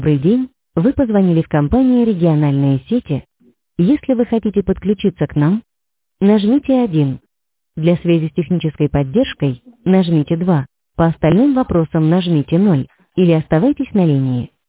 Добрый день, вы позвонили в компанию «Региональные сети». Если вы хотите подключиться к нам, нажмите 1. Для связи с технической поддержкой нажмите 2. По остальным вопросам нажмите 0 или оставайтесь на линии.